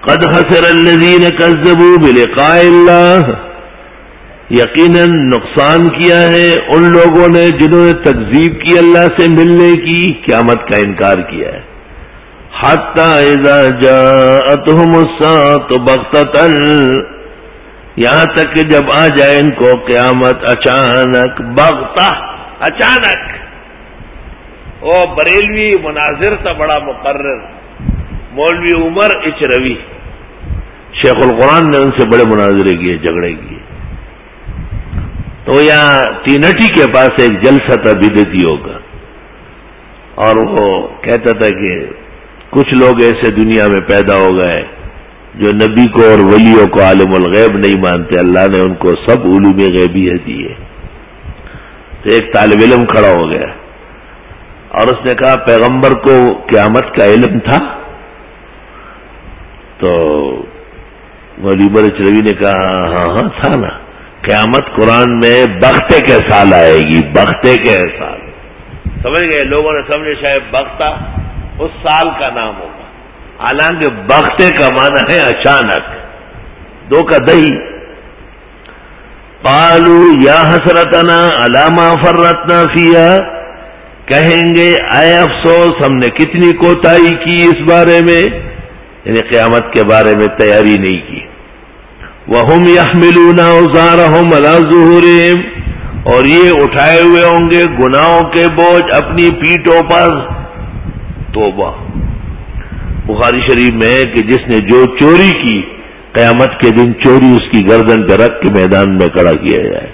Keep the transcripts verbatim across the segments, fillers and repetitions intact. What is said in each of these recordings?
قد خسر الذین کذبوا بلقاء اللہ، یقیناً نقصان کیا ہے ان لوگوں نے جنہوں نے تکذیب کی اللہ سے ملنے کی، قیامت کا انکار کیا ہے. حتی اذا جاءتهم الساعة بغتۃ، یہاں تک کہ جب آ جائے ان کو قیامت اچانک، بغتہ اچانک. وہ بریلوی مناظر تھا بڑا مقرر، مولوی عمر اچروی، شیخ القرآن نے ان سے بڑے مناظرے کیے، جھگڑے کیے. تو یہاں تینٹی کے پاس ایک جلسہ تھا بدعتیوں کا، اور وہ کہتا تھا کہ کچھ لوگ ایسے دنیا میں پیدا ہو گئے جو نبی کو اور ولیوں کو عالم الغیب نہیں مانتے، اللہ نے ان کو سب علوم غیبیہ دیے. تو ایک طالب علم کھڑا ہو گیا اور اس نے کہا پیغمبر کو قیامت کا علم تھا؟ تو مولوی عمر اچروی نے کہا ہاں ہاں تھا نا، قیامت قرآن میں بغتے کے سال آئے گی، بغتے کے سال. سمجھ گئے؟ لوگوں نے سمجھے شاید بغتہ اس سال کا نام ہوگا، حالانکہ بغتے کا معنی ہے اچانک، دو کا دہی. قالوا یا حسرتنا علی ما فرطنا فیہا، کہیں گے اے افسوس ہم نے کتنی کوتاہی کی اس بارے میں، یعنی قیامت کے بارے میں تیاری نہیں کی. وَهُمْ يَحْمِلُونَ أَوْزَارَهُمْ عَلَى ظُهُورِهِمْ، اور یہ اٹھائے ہوئے ہوں گے گناہوں کے بوجھ اپنی پیٹھوں پر. توبہ. بخاری شریف میں ہے کہ جس نے جو چوری کی قیامت کے دن چوری اس کی گردن پہ رکھ کے میدان میں کھڑا کیا جائے.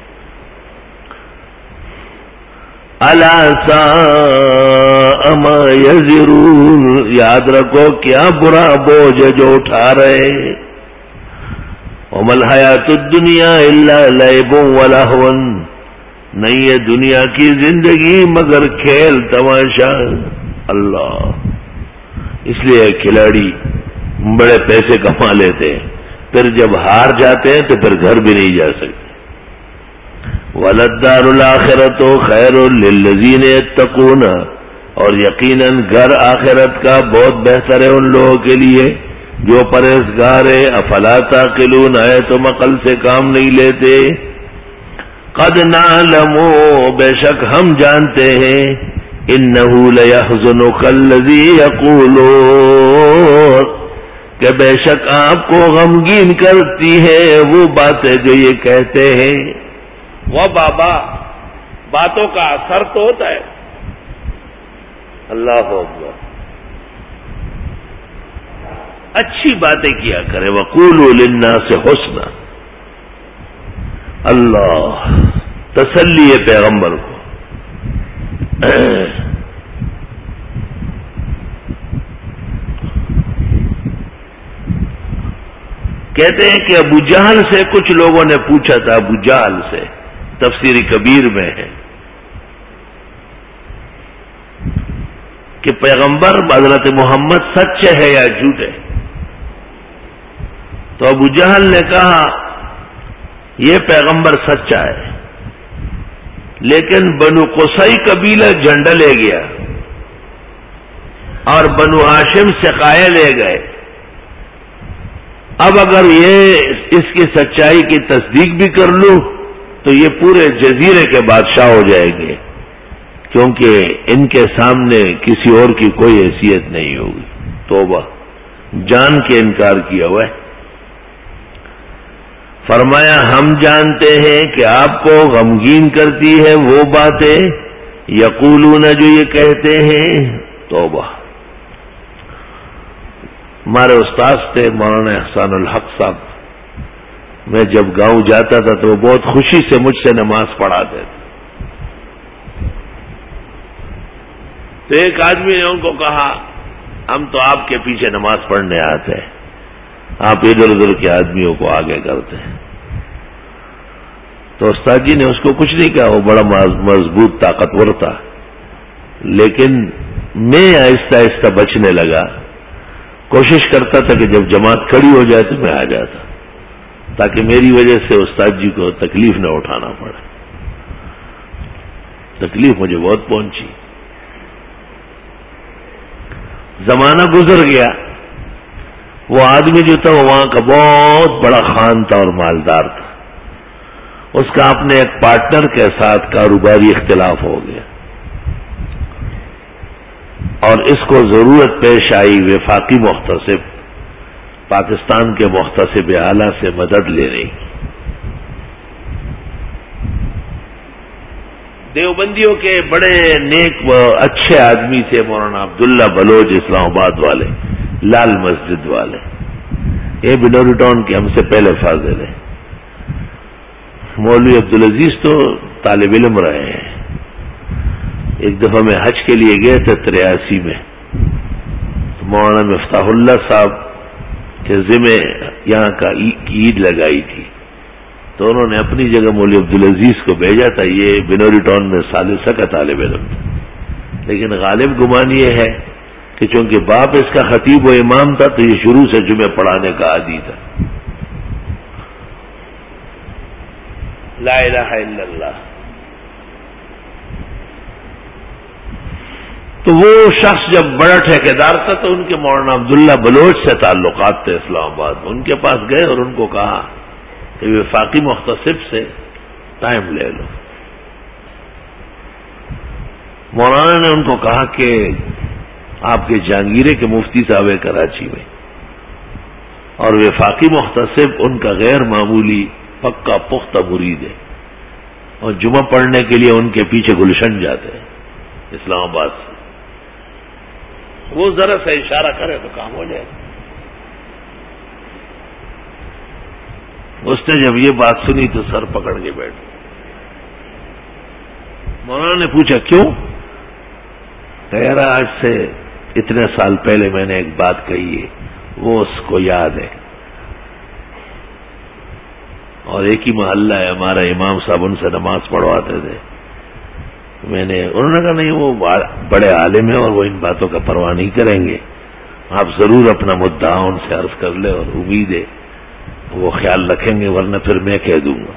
الا ساء ما یزرون، یاد رکھو کیا برا بوجھ ہے جو اٹھا رہے ہیں. وما الحیات الدنیا الا لعب ولہو، نہیں ہے دنیا کی زندگی مگر کھیل تماشا. اللہ، اس لیے کھلاڑی بڑے پیسے کما لیتے ہیں، پھر جب ہار جاتے ہیں تو پھر گھر بھی نہیں جا سکتے. وَلَلدَّارُ الْآخِرَةُ خَيْرٌ لِّلَّذِينَ يَتَّقُونَ، اور یقیناً گھر آخرت کا بہت بہتر ہے ان لوگوں کے لیے جو پرہیزگار ہے. افلا تعقلون، آئے تم عقل سے کام نہیں لیتے. قد نعلم، بے شک ہم جانتے ہیں، انہ لیحزنک الذی یقولون، کہ بے شک آپ کو غمگین کرتی ہے وہ باتیں جو یہ کہتے ہیں. وہ بابا باتوں کا اثر تو ہوتا ہے. اللہ اکبر، اچھی باتیں کیا کرے. وقولوا للناس حسنا، اللہ تسلی ہے پیغمبر کو. کہتے ہیں کہ ابو جہل سے کچھ لوگوں نے پوچھا تھا، ابو جہل سے، تفسیر کبیر میں ہے کہ پیغمبر حضرت محمد سچ ہے یا جھوٹے. تو ابو جہل نے کہا یہ پیغمبر سچا ہے، لیکن بنو قصی قبیلہ جھنڈا لے گیا اور بنو ہاشم سقائے لے گئے. اب اگر یہ اس کی سچائی کی تصدیق بھی کر لوں تو یہ پورے جزیرے کے بادشاہ ہو جائیں گے، کیونکہ ان کے سامنے کسی اور کی کوئی حیثیت نہیں ہوگی. توبہ، جان کے انکار کیا ہوا ہے. فرمایا ہم جانتے ہیں کہ آپ کو غمگین کرتی ہے وہ باتیں یقولون جو یہ کہتے ہیں. توبہ. ہمارے استاد تھے مولانا احسان الحق صاحب، میں جب گاؤں جاتا تھا تو وہ بہت خوشی سے مجھ سے نماز پڑھاتے تھے. تو ایک آدمی نے ان کو کہا ہم تو آپ کے پیچھے نماز پڑھنے آتے ہیں، آپ ادھر ادھر کے آدمیوں کو آگے کرتے ہیں. تو استاد جی نے اس کو کچھ نہیں کہا، وہ بڑا مضبوط طاقتور تھا، لیکن میں آہستہ آہستہ بچنے لگا. کوشش کرتا تھا کہ جب جماعت کھڑی ہو جائے تو میں آ جاتا، تاکہ میری وجہ سے استاد جی کو تکلیف نہ اٹھانا پڑے. تکلیف مجھے بہت پہنچی. زمانہ گزر گیا، وہ آدمی جو تھا وہ وہاں کا بہت بڑا خان تھا اور مالدار تھا. اس کا اپنے ایک پارٹنر کے ساتھ کاروباری اختلاف ہو گیا اور اس کو ضرورت پیش آئی وفاقی محتسب پاکستان کے محتسب اعلیٰ سے مدد لے رہی. دیوبندیوں کے بڑے نیک و اچھے آدمی تھے مولانا عبداللہ بلوچ اسلام آباد والے، لال مسجد والے. یہ بنوری ٹاؤن کے ہم سے پہلے فاضل ہیں. مولوی عبدالعزیز تو طالب علم رہے ہیں. ایک دفعہ میں حج کے لیے گئے تھے تریاسی میں، تو مولانا مفتاح اللہ صاحب کے ذمہ یہاں کا عید لگائی تھی، تو انہوں نے اپنی جگہ مولوی عبدالعزیز کو بھیجا تھا. یہ بنوری ٹاؤن میں ثالثہ کا طالب علم تھا، لیکن غالب گمان یہ ہے کہ چونکہ باپ اس کا خطیب و امام تھا تو یہ شروع سے جمعے پڑھانے کا عادی تھا. لا الہ الا اللہ. تو وہ شخص جب بڑا ٹھیکیدار تھا تو ان کے مولانا عبداللہ بلوچ سے تعلقات تھے اسلام آباد میں. ان کے پاس گئے اور ان کو کہا کہ وفاقی محتسب سے ٹائم لے لو. مولانا نے ان کو کہا کہ آپ کے جہانگیرے کے مفتی صاحب ہے کراچی میں، اور وفاقی محتسب ان کا غیر معمولی پکا پختہ مرید ہے، اور جمعہ پڑھنے کے لیے ان کے پیچھے گلشن جاتے ہیں اسلام آباد سے. وہ ذرا سا اشارہ کرے تو کام ہو جائے. اس نے جب یہ بات سنی تو سر پکڑ کے بیٹھ. مولانا نے پوچھا کیوں؟ کہہ رہا آج سے اتنے سال پہلے میں نے ایک بات کہی ہے، وہ اس کو یاد ہے، اور ایک ہی محلہ ہے ہمارا، امام صاحب ان سے نماز پڑھواتے تھے. میں نے انہوں نے کہا نہیں وہ بڑے عالم ہیں اور وہ ان باتوں کا پرواہ نہیں کریں گے، آپ ضرور اپنا مدعا ان سے عرض کر لیں، اور امید ہے وہ خیال رکھیں گے، ورنہ پھر میں کہہ دوں گا.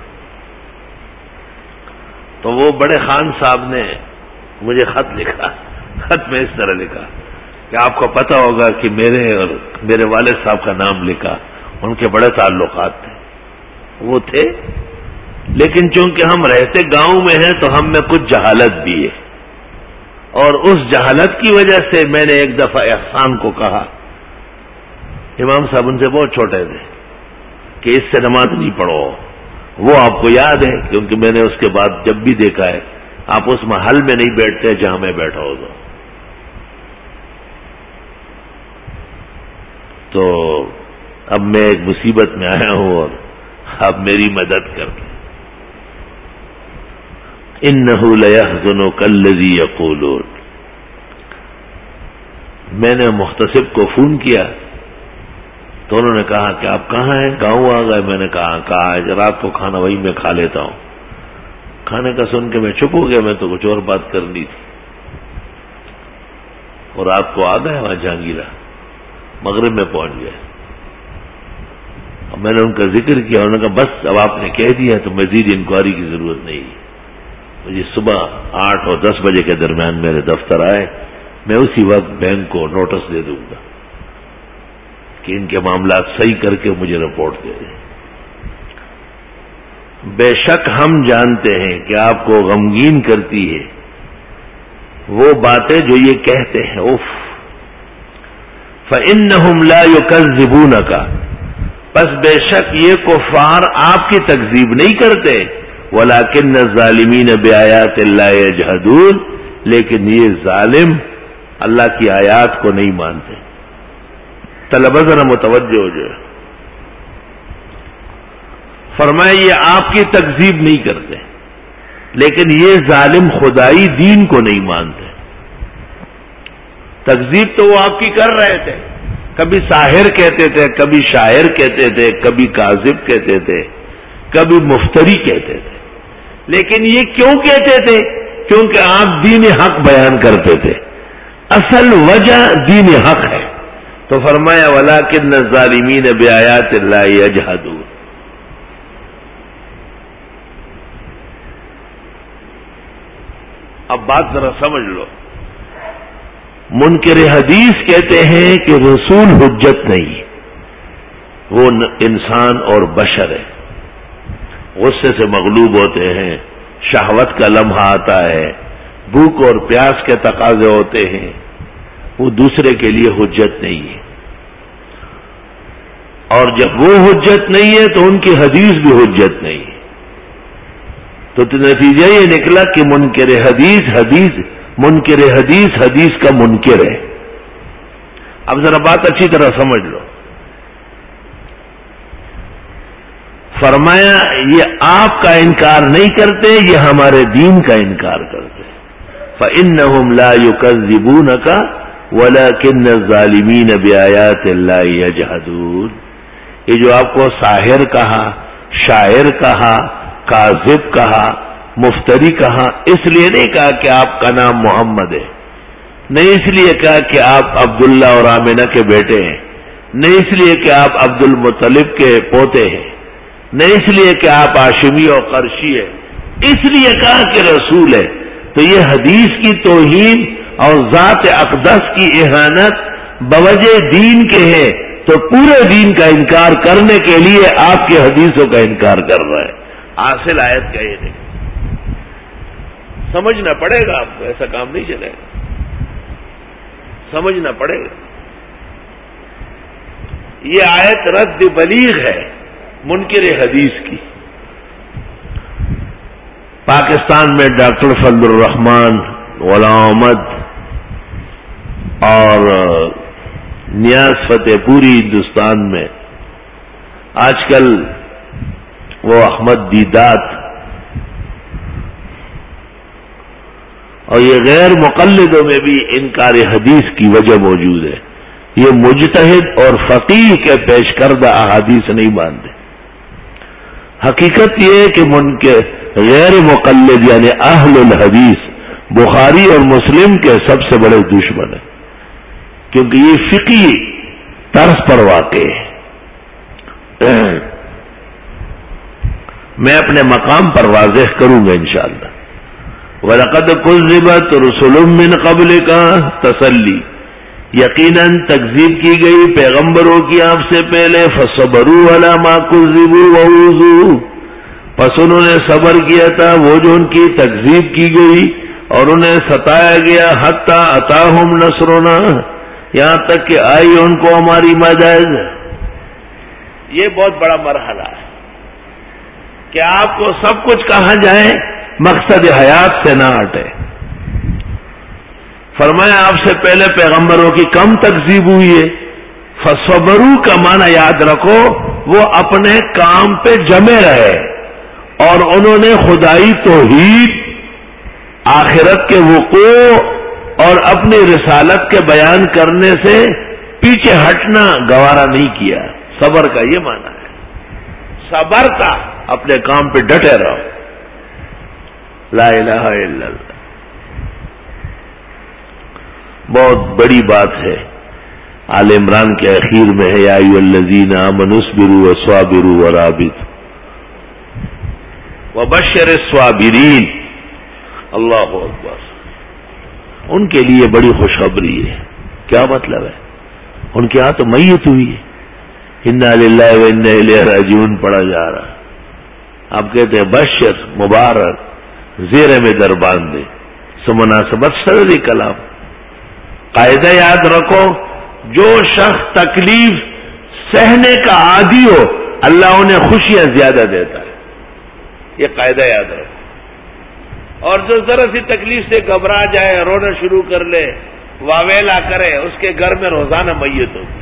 تو وہ بڑے خان صاحب نے مجھے خط لکھا. خط میں اس طرح لکھا کہ آپ کو پتہ ہوگا کہ میرے اور میرے والد صاحب کا نام لکھا، ان کے بڑے تعلقات تھے. وہ تھے، لیکن چونکہ ہم رہتے گاؤں میں ہیں تو ہم میں کچھ جہالت بھی ہے، اور اس جہالت کی وجہ سے میں نے ایک دفعہ احسان کو کہا، امام صاحب ان سے بہت چھوٹے تھے، کہ اس سے نماز نہیں پڑھو. وہ آپ کو یاد ہے کیونکہ میں نے اس کے بعد جب بھی دیکھا ہے آپ اس محل میں نہیں بیٹھتے جہاں میں بیٹھا ہو. تو اب میں ایک مصیبت میں آیا ہوں اور اب میری مدد کر دیں. انہ لیحزنک الذی یقولون. میں نے محتسب کو فون کیا تو انہوں نے کہا کہ آپ کہاں ہیں؟ گاؤں آ گئے. میں نے کہا کہا آج رات کو کھانا وہی میں کھا لیتا ہوں. کھانے کا سن کے میں چپ ہو گیا، میں تو کچھ اور بات کرنی تھی، اور رات کو آ گئے وہاں جہانگیرہ، مغرب میں پہنچ گئے. اب میں نے ان کا ذکر کیا، انہوں نے کہا بس اب آپ نے کہہ دیا تو مزید انکوائری کی ضرورت نہیں. مجھے صبح آٹھ اور دس بجے کے درمیان میرے دفتر آئے، میں اسی وقت بینک کو نوٹس دے دوں گا کہ ان کے معاملات صحیح کر کے مجھے رپورٹ دے دیں. بے شک ہم جانتے ہیں کہ آپ کو غمگین کرتی ہے وہ باتیں جو یہ کہتے ہیں. اف فَإِنَّهُمْ لَا يُكَذِّبُونَكَ، پس بے شک یہ کفار آپ کی تکذیب نہیں کرتے، وَلَكِنَّ الظَّالِمِينَ بِآيَاتِ اللَّهِ يَجْحَدُونَ، لیکن یہ ظالم اللہ کی آیات کو نہیں مانتے. طلبہ ذرا متوجہ ہو جائے. فرمایا یہ آپ کی تکذیب نہیں کرتے، لیکن یہ ظالم خدائی دین کو نہیں مانتے. تکذیب تو وہ آپ کی کر رہے تھے، کبھی ساحر کہتے تھے، کبھی شاعر کہتے تھے، کبھی کاذب کہتے تھے، کبھی مفتری کہتے تھے. لیکن یہ کیوں کہتے تھے؟ کیونکہ آپ دین حق بیان کرتے تھے. اصل وجہ دین حق ہے. تو فرمایا وَلَكِنَّ الظَّالِمِينَ بِآيَاتِ اللَّهِ يَجْحَدُونَ. اب بات ذرا سمجھ لو. منکر حدیث کہتے ہیں کہ رسول حجت نہیں. وہ انسان اور بشر ہے، غصے سے مغلوب ہوتے ہیں، شہوت کا لمحہ آتا ہے، بھوک اور پیاس کے تقاضے ہوتے ہیں، وہ دوسرے کے لیے حجت نہیں ہے، اور جب وہ حجت نہیں ہے تو ان کی حدیث بھی حجت نہیں ہے۔ تو نتیجہ یہ نکلا کہ منکر حدیث حدیث منکر حدیث حدیث کا منکر ہے۔ اب ذرا بات اچھی طرح سمجھ لو، فرمایا یہ آپ کا انکار نہیں کرتے، یہ ہمارے دین کا انکار کرتے۔ فَإِنَّهُمْ لَا يُكَذِّبُونَكَ وَلَكِنَّ الظَّالِمِينَ بِآيَاتِ اللَّهِ يَجْحَدُونَ۔ یہ جو آپ کو ساحر کہا، شاعر کہا، کاذب کہا، مفتری کہا، اس لیے نہیں کہا کہ آپ کا نام محمد ہے، نہیں اس لیے کہا کہ آپ عبداللہ اور آمنہ کے بیٹے ہیں، نہیں اس لیے کہ آپ عبد المطلب کے پوتے ہیں، نہیں اس لیے کہ آپ ہاشمی اور قرشی ہیں، اس لیے کہا کہ رسول ہے۔ تو یہ حدیث کی توہین اور ذات اقدس کی اہانت بوجہ دین کے ہے، تو پورے دین کا انکار کرنے کے لیے آپ کی حدیثوں کا انکار کر رہا ہے۔ حاصل آیت کا یہ نہیں، سمجھنا پڑے گا آپ کو، ایسا کام نہیں چلے گا، سمجھنا پڑے گا۔ یہ آیت رد بلیغ ہے منکر حدیث کی۔ پاکستان میں ڈاکٹر فضل الرحمان، غلام احمد اور نیاز فتح پوری ہندوستان میں، آج کل وہ احمد دیدات اور یہ غیر مقلدوں میں بھی انکار حدیث کی وجہ موجود ہے۔ یہ مجتہد اور فقیہ کے پیش کردہ احادیث نہیں مانتے۔ حقیقت یہ ہے کہ منکر غیر مقلد یعنی اہل الحدیث بخاری اور مسلم کے سب سے بڑے دشمن ہیں، کیونکہ یہ فقہی طرز پر واقع ہے۔ میں اپنے مقام پر واضح کروں گا انشاءاللہ۔ وَلَقَدْ كُذِّبَتْ رُسُلٌ مِّن قَبْلِكَ تسلی، یقیناً تکذیب کی گئی پیغمبروں کی آپ سے پہلے، فَصَبَرُوا عَلَىٰ مَا كُذِّبُوا وَأُوذُوا، پس انہوں نے صبر کیا تھا وہ جو ان کی تکذیب کی گئی اور انہیں ستایا گیا، حَتَّىٰ أَتَاهُمْ نَصْرُنَا، یہاں تک کہ آئی ان کو ہماری مدد۔ یہ بہت بڑا مرحلہ ہے کہ آپ کو سب کچھ کہا جائے، مقصد حیات سے نہ ہٹے۔ فرمایا آپ سے پہلے پیغمبروں کی کم تکذیب ہوئی ہے، فصبروا کا معنی یاد رکھو، وہ اپنے کام پہ جمے رہے اور انہوں نے خدائی توحید، آخرت کے وقوع اور اپنی رسالت کے بیان کرنے سے پیچھے ہٹنا گوارا نہیں کیا۔ صبر کا یہ معنی ہے، صبر کا اپنے کام پہ ڈٹے رہو۔ لا الہ الا اللہ، بہت بڑی بات ہے۔ آل عمران کے اخیر میں ہے، یا ایھا الذین آمنوا اصبروا وصابروا ورابطوا وبشر الصابرین۔ اللہ اکبر، ان کے لیے بڑی خوشخبری ہے۔ کیا مطلب ہے؟ ان کے ہاں تو میت ہوئی ہے، انا للہ و انا الیہ راجعون پڑھا جا رہا، آپ کہتے ہیں بشر، مبارک، زیر میں در باندھے، سو مناسبت صدری کلام۔ قاعدہ یاد رکھو، جو شخص تکلیف سہنے کا عادی ہو اللہ انہیں خوشیاں زیادہ دیتا ہے، یہ قاعدہ یاد رکھو۔ اور جو ذرا سی تکلیف سے گھبرا جائے، رونا شروع کر لے، واویلا کرے، اس کے گھر میں روزانہ میت ہوگی۔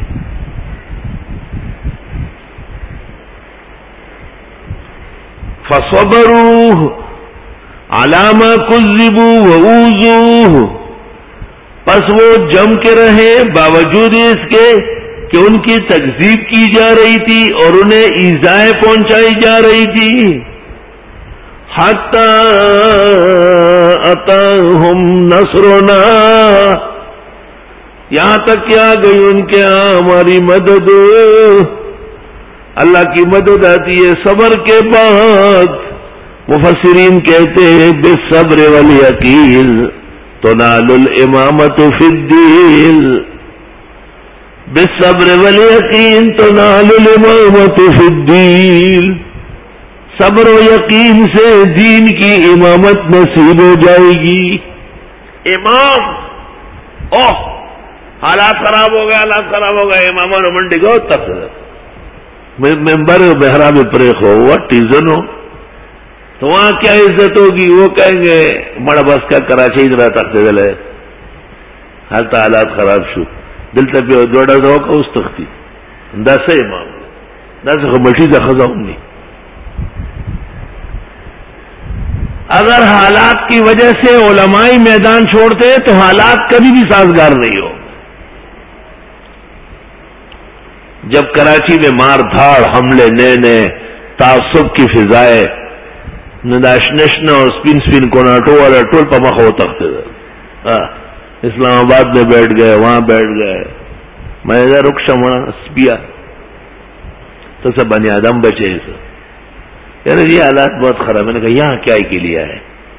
فَصَبَرُوا عَلَىٰ مَا كُذِّبُوا وَأُوذُوا، پس وہ جم کے رہے باوجود اس کے کہ ان کی تکذیب کی جا رہی تھی اور انہیں ایذائیں پہنچائی جا رہی تھی۔ حَتَّىٰ أَتَاهُمْ نَصْرُنَا، یہاں تک کہ آ گئی ان کے ہاں ہماری مدد۔ اللہ کی مدد آتی ہے صبر کے بعد۔ مفسرین کہتے ہیں بالصبر والیقین تنال الامامۃ فی الدین، بالصبر والیقین تنال الامامۃ فی الدین، صبر و یقین سے دین کی امامت نصیب ہو جائے گی. امام اوہ حالات خراب ہو گئے، حالات خراب ہو گئے، اماموں نے منڈی گو تک ممبر محراب پریخ ہو ہوا ٹیزن ہو تو وہاں کیا عزت ہوگی؟ وہ کہیں گے مڑا بس کا کراچی ادھر تک دل ہے حالت حالات خراب شو دل تک دوڑا دو کا اس تختی دس امام دس مٹی دخذا ہوں گی. اگر حالات کی وجہ سے علمائی میدان چھوڑتے تو حالات کبھی بھی سازگار نہیں ہو. جب کراچی میں مار دھاڑ حملے نئے نئے تعصب کی فضائے نداشنشن اور سپین سپین کوناٹو والا ٹول پمخ ہو تختے ہاں اسلام آباد میں بیٹھ گئے، وہاں بیٹھ گئے، میں ادھر رخ شما سپیا تو سب بنی آدم بچے اسے یار یہ حالات بہت خراب. میں نے کہا یہاں کیا کے لیے ہے؟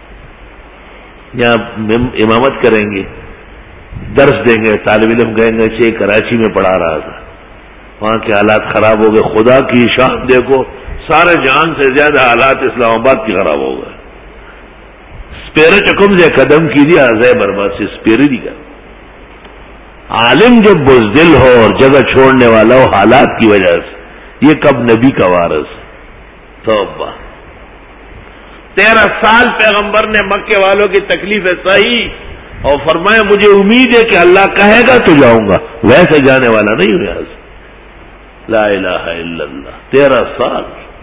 یہاں امامت کریں گے، درس دیں گے، طالب علم کہیں گے چھ کراچی میں پڑھا رہا تھا، وہاں کے حالات خراب ہو گئے. خدا کی شان دیکھو سارے جہان سے زیادہ حالات اسلام آباد کی خراب ہو گئے. اسپیرے چکم سے قدم کیجیے آزائے برباد سے اسپیرے دی کر. عالم جب بزدل ہو اور جگہ چھوڑنے والا ہو حالات کی وجہ سے، یہ کب نبی کا وارث؟ توبہ. تیرہ سال پیغمبر نے مکے والوں کی تکلیفیں سہی اور فرمایا مجھے امید ہے کہ اللہ کہے گا تو جاؤں گا، ویسے جانے والا نہیں ہوں یہاں سے. لا الہ الا اللہ. تیرہ سال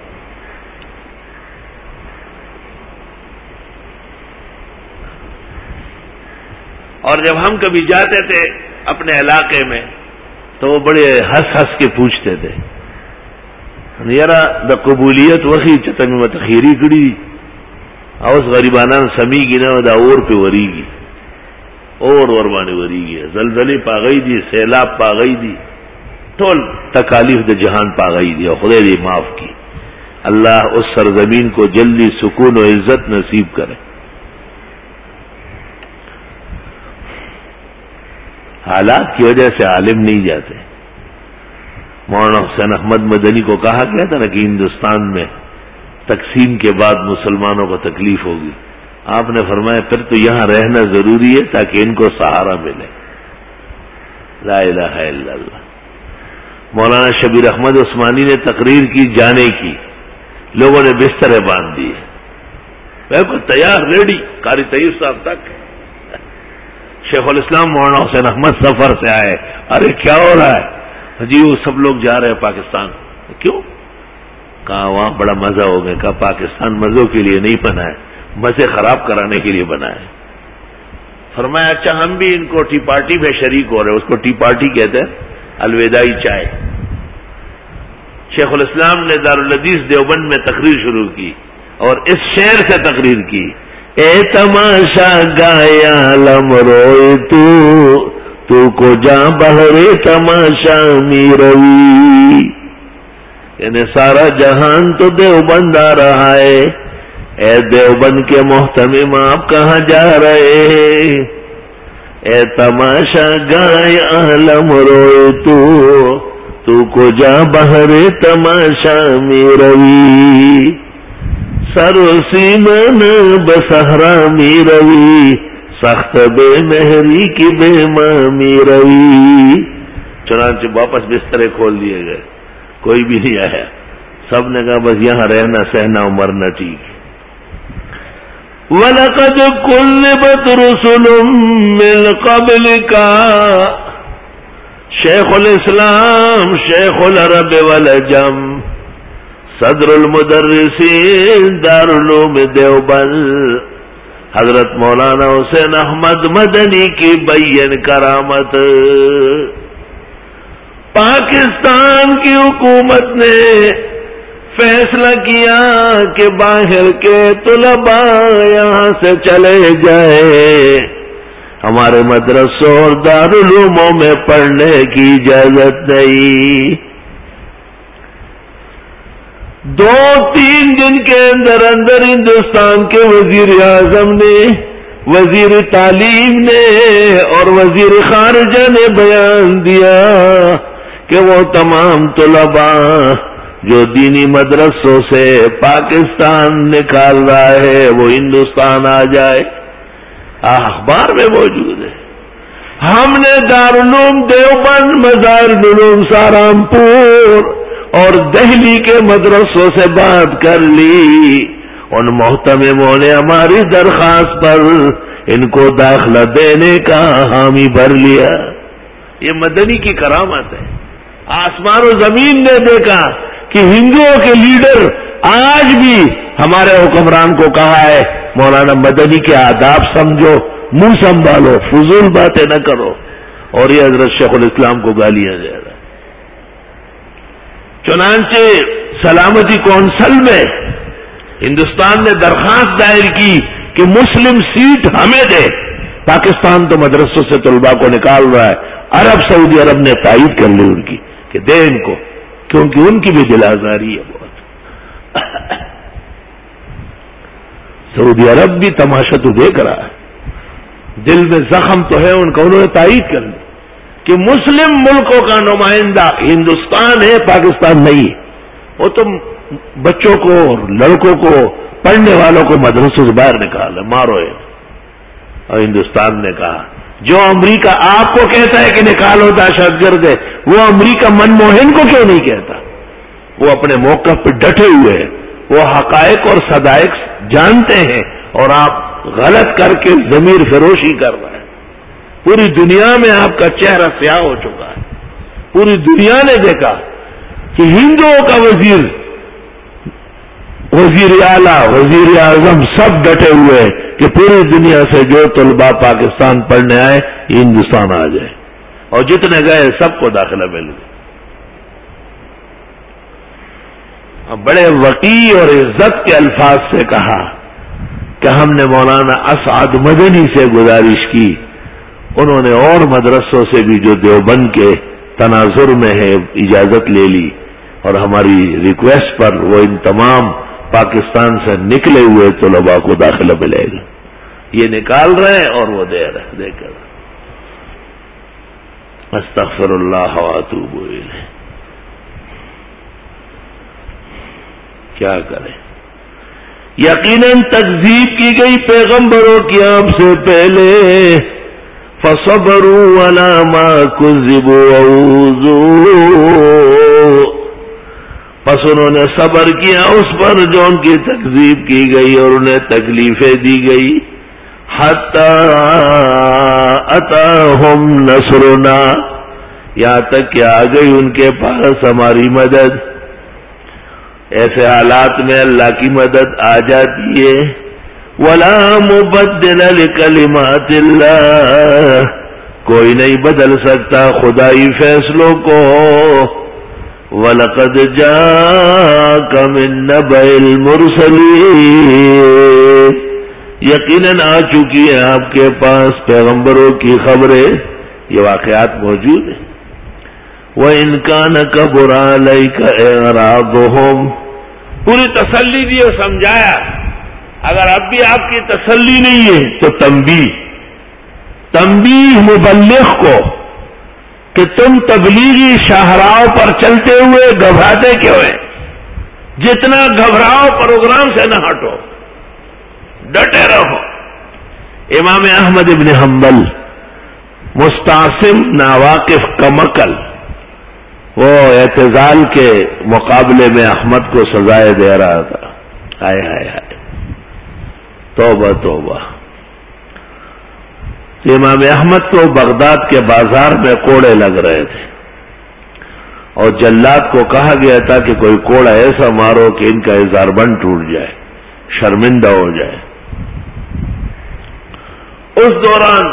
اور جب ہم کبھی جاتے تھے اپنے علاقے میں تو وہ بڑے ہنس ہنس کے پوچھتے تھے یارا دا قبولیت وخی چتن میں تخیری کڑی اوس غریبانان سمیگی نا دا اور پہ وریگی اور ورمانی وریگی زلزلی پاگئی دی، سیلاب پاگئی دی، ٹول تکالیف دا جہان پاگئی دی اور خدا دی معاف کی. اللہ اس سرزمین کو جلدی سکون و عزت نصیب کرے. حالات کی وجہ سے عالم نہیں جاتے. مولانا حسین احمد مدنی کو کہا گیا تھا نا کہ ہندوستان میں تقسیم کے بعد مسلمانوں کو تکلیف ہوگی. آپ نے فرمایا پھر تو یہاں رہنا ضروری ہے تاکہ ان کو سہارا ملے. لا الہ الا اللہ. مولانا شبیر احمد عثمانی نے تقریر کی جانے کی، لوگوں نے بستریں باندھ دیے، بالکل تیار ریڈی قاری طیب صاحب تک. شیخ الاسلام مولانا حسین احمد سفر سے آئے، ارے کیا ہو رہا ہے؟ جی وہ سب لوگ جا رہے ہیں پاکستان. کیوں؟ کہا وہاں بڑا مزہ ہو گیا. کہا پاکستان مزوں کے لیے نہیں بنا ہے، مزے خراب کرانے کے لیے بنا ہے. فرمایا اچھا ہم بھی ان کو ٹی پارٹی میں شریک ہو رہے ہیں، اس کو ٹی پارٹی کہتے ہیں، الوداعی چائے. شیخ الاسلام نے دارالحدیث دیوبند میں تقریر شروع کی اور اس شعر سے تقریر کی، اے تماشا گایا لم روئے تو تو کو جا بہرے تماشا می روی. یعنی سارا جہان تو دیوبند آ رہا ہے، اے دیوبند کے محتمم آپ کہاں جا رہے؟ اے تماشا گائے عالم روئے تو تو کو جا بہرے تماشا می روی. سرو سیمن بسہرا می روی، سخت بے مہری کی بے مامی روی. چنانچہ واپس بسترے کھول دیے گئے، کوئی بھی نہیں آیا. سب نے کہا بس یہاں رہنا سہنا مرنا ٹھیک. وَلَقَدْ كُذِّبَتْ رُسُلٌ مِّن قَبْلِكَ. شیخ الاسلام شیخ العرب والعجم صدر المدرسین دارالعلوم دیوبند حضرت مولانا حسین احمد مدنی کی بین کرامت. پاکستان کی حکومت نے فیصلہ کیا کہ باہر کے طلباء یہاں سے چلے جائے، ہمارے مدرسوں اور دارالعلوموں میں پڑھنے کی اجازت نہیں. دو تین دن کے اندر اندر ہندوستان کے وزیر اعظم نے وزیر تعلیم نے اور وزیر خارجہ نے بیان دیا کہ وہ تمام طلباء جو دینی مدرسوں سے پاکستان نکال رہا ہے وہ ہندوستان آ جائے. اخبار میں موجود ہے. ہم نے دارالعلوم دیوبند، مزارالعلوم سہارنپور اور دہلی کے مدرسوں سے بات کر لی. ان محتمموں نے ہماری درخواست پر ان کو داخلہ دینے کا حامی بھر لیا. یہ مدنی کی کرامت ہے. آسمان و زمین نے دیکھا کہ ہندوؤں کے لیڈر آج بھی ہمارے حکمران کو کہا ہے مولانا مدنی کے آداب سمجھو، منہ سنبھالو، فضول باتیں نہ کرو، اور یہ حضرت شیخ الاسلام کو گالیاں دے رہا ہے. چنانچہ سلامتی کونسل میں ہندوستان نے درخواست دائر کی کہ مسلم سیٹ ہمیں دے. پاکستان تو مدرسوں سے طلباء کو نکال رہا ہے. عرب سعودی عرب نے تائید کر لی ان کی کہ دے ان کو، کیونکہ ان کی بھی دل آزاری ہے بہت. سعودی عرب بھی تماشا تو دیکھ رہا ہے، دل میں زخم تو ہے ان کا. انہوں نے تائید کر لی کہ مسلم ملکوں کا نمائندہ ہندوستان ہے، پاکستان نہیں. وہ تو بچوں کو اور لڑکوں کو، پڑھنے والوں کو مدرسوں سے باہر نکال مارو ہے. اور ہندوستان نے کہا جو امریکہ آپ کو کہتا ہے کہ نکالو دہشت گرد ہے، وہ امریکہ منموہن کو کیوں نہیں کہتا؟ وہ اپنے موقف پہ ڈٹے ہوئے ہیں، وہ حقائق اور صدائق جانتے ہیں، اور آپ غلط کر کے ضمیر فروشی کر رہے ہیں. پوری دنیا میں آپ کا چہرہ سیاہ ہو چکا ہے. پوری دنیا نے دیکھا کہ ہندوؤں کا وزیر، وزیر اعلیٰ، وزیر اعظم سب ڈٹے ہوئے ہیں کہ پوری دنیا سے جو طلباء پاکستان پڑھنے آئے یہ ہندوستان آ جائے، اور جتنے گئے سب کو داخلہ مل گیا. بڑے وقی اور عزت کے الفاظ سے کہا کہ ہم نے مولانا اسعد مدنی سے گزارش کی. انہوں نے اور مدرسوں سے بھی جو دیوبند کے تناظر میں ہے اجازت لے لی، اور ہماری ریکویسٹ پر وہ ان تمام پاکستان سے نکلے ہوئے طلباء کو داخلہ ملے گا. یہ نکال رہے ہیں اور وہ دے رہے ہیں. دیکھ کر استغفر اللہ واتوب الیہ. کیا کریں؟ یقیناً تکذیب کی گئی پیغمبروں کی آپ سے پہلے. فصبروا علی ما کذبوا وعوذوا، پس انہوں نے صبر کیا اس پر جو ان کی تکذیب کی گئی اور انہیں تکلیفیں دی گئی. حتی اتاہم نصرنا، یہاں تک کہ آ گئی ان کے پاس ہماری مدد. ایسے حالات میں اللہ کی مدد آ جاتی ہے. وَلَا مُبَدِّلَ لِكَلِمَاتِ اللَّهِ، کوئی نہیں بدل سکتا خدائی فیصلوں کو. وَلَقَدْ جَاءَكَ مِن نَّبَإِ الْمُرْسَلِينَ، یقیناً آ چکی ہے آپ کے پاس پیغمبروں کی خبریں. یہ واقعات موجود ہیں. وَإِن كَانَ كَبُرَ عَلَيْكَ إِعْرَاضُهُمْ، پوری تسلی دی اور سمجھایا. اگر اب بھی آپ کی تسلی نہیں ہے تو تنبیہ تنبیہ مبلغ کو کہ تم تبلیغی شاہراہوں پر چلتے ہوئے گھبراتے کیوں ہیں؟ جتنا گھبراؤ پروگرام سے نہ ہٹو، ڈٹے رہو. امام احمد ابن حنبل مستعصم ناواقف کمکل، وہ اعتزال کے مقابلے میں احمد کو سزائے دے رہا تھا. ہائے ہائے ہائے، توبہ توبہ. امام احمد کو بغداد کے بازار میں کوڑے لگ رہے تھے، اور جلاد کو کہا گیا تھا کہ کوئی کوڑا ایسا مارو کہ ان کا اظہار بند ٹوٹ جائے، شرمندہ ہو جائے. اس دوران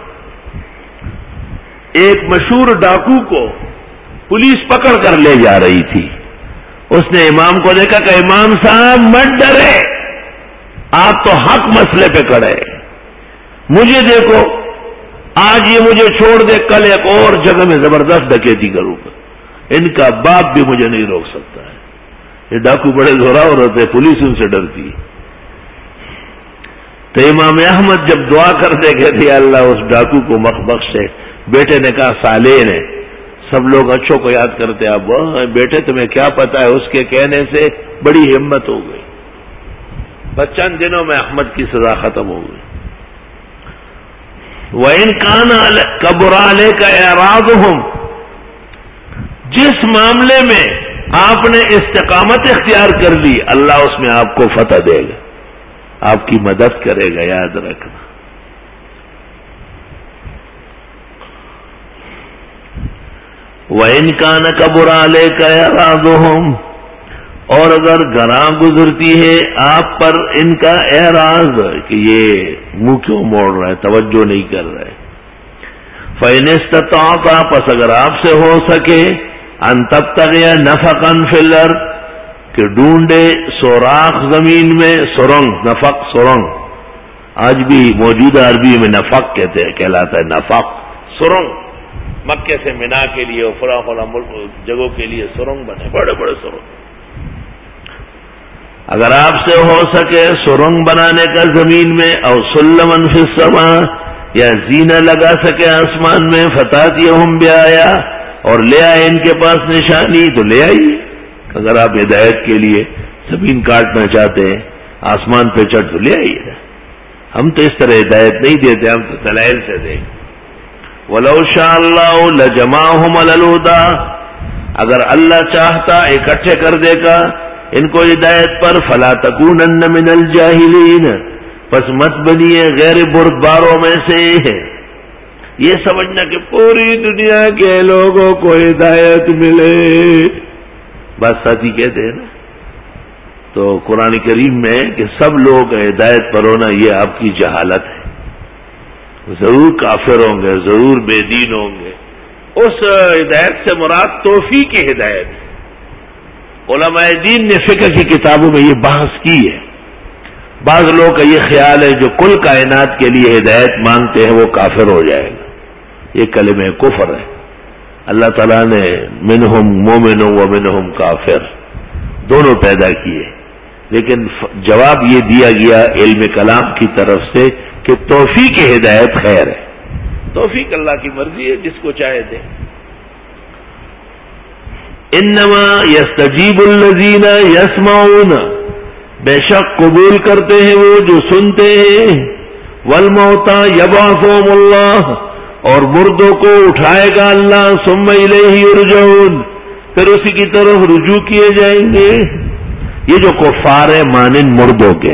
ایک مشہور ڈاکو کو پولیس پکڑ کر لے جا رہی تھی. اس نے امام کو دیکھا کہ امام صاحب مت ڈرے، آپ تو حق مسئلے پہ کھڑے، مجھے دیکھو، آج یہ مجھے چھوڑ دے، کل ایک اور جگہ میں زبردست ڈکیتی کروں گا، ان کا باپ بھی مجھے نہیں روک سکتا ہے. یہ ڈاکو بڑے زوراور ہوتے، پولیس ان سے ڈرتی. تو امام احمد جب دعا کرتے کہتے یا اللہ اس ڈاکو کو مخ بخش ہے. بیٹے نے کہا صالح نے. سب لوگ اچھوں کو یاد کرتے اب بیٹے تمہیں کیا پتا ہے, اس کے کہنے سے بڑی ہمت ہو گئی. بس چند دنوں میں احمد کی سزا ختم ہو گئی. وَإِنْ كَانَ كَبُرَ عَلَيْكَ إِعْرَاضُهُمْ, جس معاملے میں آپ نے استقامت اختیار کر لی اللہ اس میں آپ کو فتح دے گا, آپ کی مدد کرے گا, یاد رکھنا. وَإِنْ كَانَ كَبُرَ عَلَيْكَ إِعْرَاضُهُمْ, اور اگر گراں گزرتی ہے آپ پر ان کا اعراض کہ یہ منہ کیوں موڑ رہا ہے, توجہ نہیں کر رہا ہے. فَإِنِ اسْتَطَعْتَ, پس اگر آپ سے ہو سکے, ان تبتغي نفقا فی الارض, کہ ڈھونڈے سوراخ زمین میں, سرنگ, نفق سرنگ, آج بھی موجودہ عربی میں نفق کہتے ہیں, کہلاتا ہے نفق, سرنگ. مکے سے منا کے لیے اور فلاں فلاں جگہوں کے لیے سرنگ بنے, بڑے بڑے سرنگ. اگر آپ سے ہو سکے سرنگ بنانے کا زمین میں, او سلمن فی السماء, یا زینہ لگا سکے آسمان میں, فتاتیہم بیایا, اور لے آئے ان کے پاس نشانی, تو لے آئیے. اگر آپ ہدایت کے لیے زمین کاٹنا چاہتے ہیں, آسمان پہ چڑھ, تو لے آئیے. ہم تو اس طرح ہدایت نہیں دیتے, ہم تو دلائل سے دیں. وَلَوْ شَاءَ اللَّهُ لَجَمَعَهُمْ عَلَى الْهُدَىٰ, اگر اللہ چاہتا اکٹھے کر دے گا ان کو ہدایت پر. فَلَا تَكُونَنَّ مِنَ الْجَاهِلِينَ, پس مت بنیے غیر بردباروں میں سے. یہ سمجھنا کہ پوری دنیا کے لوگوں کو ہدایت ملے, بات ساتھی کہتے ہیں نا. تو قرآن کریم میں کہ سب لوگ ہدایت پر ہونا, یہ آپ کی جہالت ہے. ضرور کافر ہوں گے, ضرور بے دین ہوں گے. اس ہدایت سے مراد توفیق کی ہدایت. علماء دین نے فقہ کی کتابوں میں یہ بحث کی ہے. بعض لوگوں کا یہ خیال ہے جو کل کائنات کے لیے ہدایت مانگتے ہیں وہ کافر ہو جائے گا. یہ کلمہ کفر ہے. اللہ تعالیٰ نے منہم مومن و منہم کافر دونوں پیدا کیے, لیکن جواب یہ دیا گیا علم کلام کی طرف سے کہ توفیق ہدایت خیر ہے. توفیق اللہ کی مرضی ہے, جس کو چاہے دے. انما یستجیب الذین یسمعون, بے شک قبول کرتے ہیں وہ جو سنتے ہیں. والموتى یبعثهم اللہ, اور مردوں کو اٹھائے گا اللہ. ثم الیہ یرجعون, پھر اسی کی طرف رجوع کیے جائیں گے. یہ جو کفار ہیں مانند مردوں کے,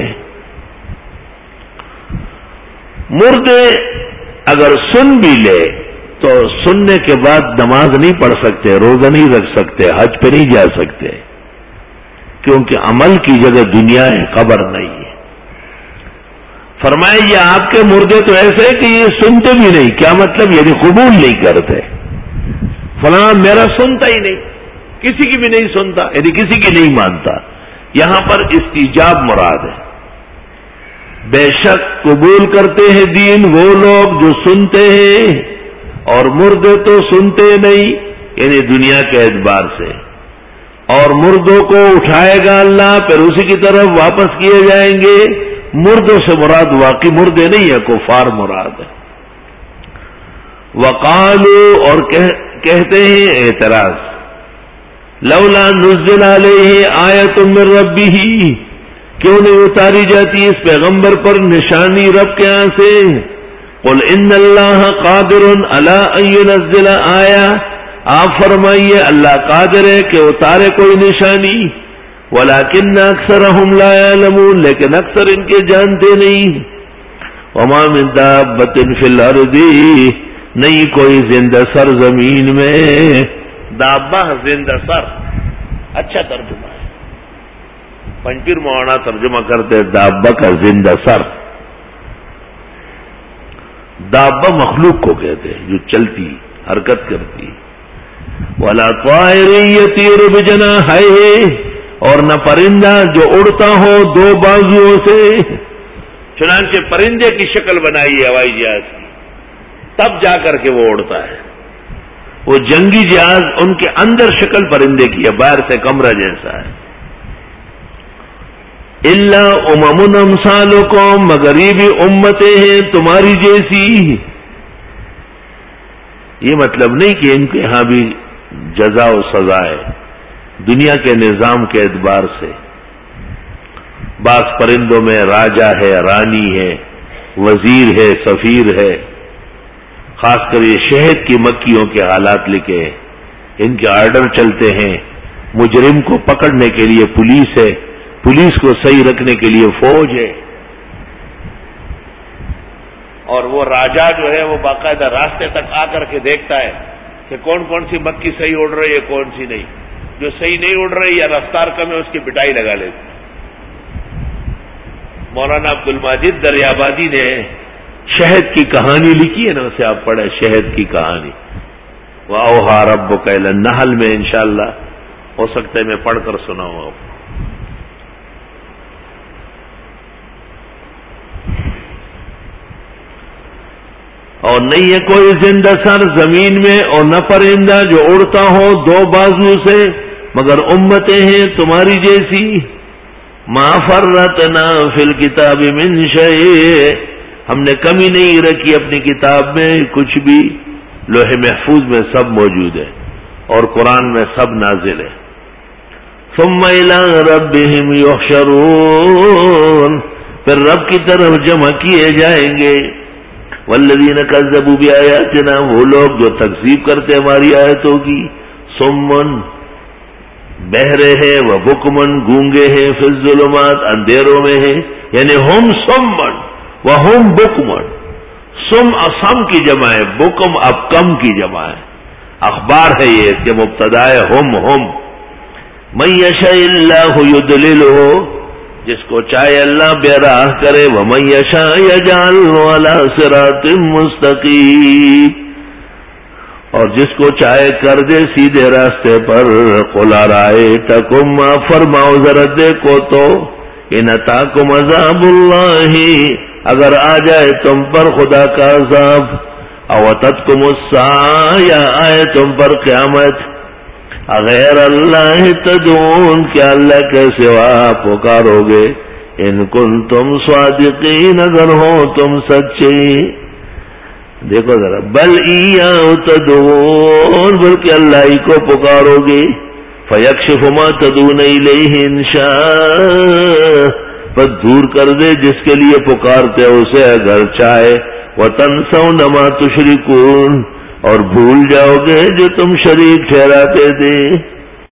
مردے اگر سن بھی لے تو سننے کے بعد نماز نہیں پڑھ سکتے, روزہ نہیں رکھ سکتے, حج پہ نہیں جا سکتے, کیونکہ عمل کی جگہ دنیا ہے, قبر نہیں ہے. فرمائے یہ آپ کے مردے تو ایسے کہ یہ سنتے بھی نہیں. کیا مطلب؟ یعنی قبول نہیں کرتے. فلاں میرا سنتا ہی نہیں, کسی کی بھی نہیں سنتا, یعنی کسی کی نہیں مانتا. یہاں پر استجاب مراد ہے. بے شک قبول کرتے ہیں دین وہ لوگ جو سنتے ہیں, اور مردے تو سنتے نہیں, یعنی دنیا کے اعتبار سے. اور مردوں کو اٹھائے گا اللہ, پھر اسی کی طرف واپس کیے جائیں گے. مردوں سے مراد واقعی مردے نہیں ہے, کفار مراد ہے. وقالوا, اور کہتے ہیں اعتراض, لولا نزل علیہ آیۃ من ربہ, کیوں نہیں اتاری جاتی اس پیغمبر پر نشانی رب کے یہاں سے. قل ان اللہ قادر علی ان ینزل آیہ, آپ فرمائیے اللہ قادر ہے کہ اتارے کوئی نشانی. ولکن اکثرہم لا یعلمون, لیکن اکثر ان کے جانتے نہیں. وما من دابۃ فی الارض, نہیں کوئی زندہ سر زمین میں. دابہ زندہ سر, اچھا ترجمہ ہے. پنجپیر مولانا ترجمہ کرتے دابہ کا زندہ سر. دابہ مخلوق کو کہتے ہیں جو چلتی حرکت کرتی. ولا طائر یطیر بجناحیہ, اور نہ پرندہ جو اڑتا ہو دو بازوؤں سے. چنانچہ پرندے کی شکل بنائی ہے ہوائی جہاز کی, تب جا کر کے وہ اڑتا ہے. وہ جنگی جہاز ان کے اندر شکل پرندے کی ہے, باہر سے کمرہ جیسا ہے. الا امم امثالکم، مگر یہ بھی امتیں ہیں تمہاری جیسی. یہ مطلب نہیں کہ ان کے ہاں بھی جزا و سزا ہے. دنیا کے نظام کے اعتبار سے بعض پرندوں میں راجا ہے، رانی ہے، وزیر ہے، سفیر ہے. خاص کر یہ شہد کی مکھیوں کے حالات لکھے ہیں. ان کے آرڈر چلتے ہیں. مجرم کو پکڑنے کے لیے پولیس ہے، پولیس کو صحیح رکھنے کے لیے فوج ہے. اور وہ راجا جو ہے وہ باقاعدہ راستے تک آ کر کے دیکھتا ہے کہ کون کون سی مکھی صحیح اڑ رہی ہے، کون سی نہیں. جو صحیح نہیں اڑ رہی یا رفتار کم ہے اس کی پٹائی لگا لیتے. مولانا عبد الماجد دریابادی نے شہد کی کہانی لکھی ہے نا، اسے آپ پڑھیں، شہد کی کہانی. وَأَوْحَىٰ رَبُّكَ إِلَى النَّحْلِ میں انشاءاللہ ہو سکتا ہے میں پڑھ کر سناؤں آپ. اور نہیں ہے کوئی زندہ سر زمین میں اور نہ پرندہ جو اڑتا ہو دو بازو سے، مگر امتیں ہیں تمہاری جیسی. ما فرطنا فی الکتاب من شیء، ہم نے کمی نہیں رکھی اپنی کتاب میں کچھ بھی. لوح محفوظ میں سب موجود ہے اور قرآن میں سب نازل ہے. ثم الی ربہم یحشرون، پھر رب کی طرف جمع کیے جائیں گے. والذین کذبوا بآیاتنا، وہ لوگ جو تکذیب کرتے ہماری آیتوں کی. صمن، بہرے ہیں، و بکمن، گونگے ہیں، فی الظلمات، اندھیروں میں ہیں. یعنی ہم صمن و ہم بکمن. سم اسم کی جمع ہے، بکم اب کم کی جمع ہے. اخبار ہے یہ، اس کے مبتدا ہے ہم ہم. من یشاء اللہ یضللہ، جس کو چاہے اللہ بے راہ کرے. ومن یشاء یجعلہ علی صراط مستقیم، اور جس کو چاہے کر دے سیدھے راستے پر. قل ارائیتکم، فرماؤ ذرا دیکھو تو، ان اتاکم عذاب اللہ، اگر آ جائے تم پر خدا کا عذاب. او اتتکم الساعہ، یا آئے تم پر قیامت. غیر اللہ تدعون، کیا اللہ کے سوا پکارو گے. ان کنتم صادقین، اگر ہو تم سچے. دیکھو ذرا، بل ایاہ تدعون، بلکہ اللہ ہی کو پکارو گے. فیکشف ما تدعون الیہ ان شاء، بس دور کر دے جس کے لیے پکارتے ہو اسے اگر چاہے. وتنسون ما تشرکون، اور بھول جاؤ گے جو تم شریک ٹھہراتے تھے.